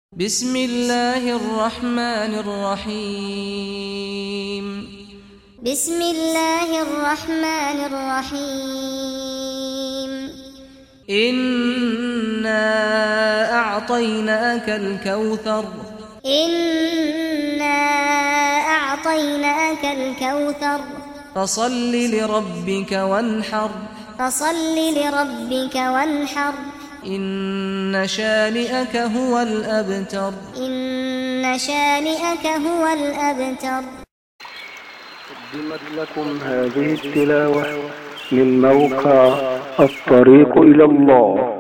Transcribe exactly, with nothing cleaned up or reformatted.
بسم الله الرحمن الرحيم بسم الله الرحمن الرحيم إنا أعطيناك الكوثر إنا أعطيناك الكوثر فصل لربك وانحر فصل لربك وانحر إن شانئك هو الأبتر إن شانئك هو الأبتر. قدمت لكم هذه التلاوة من موقع الطريق إلى الله.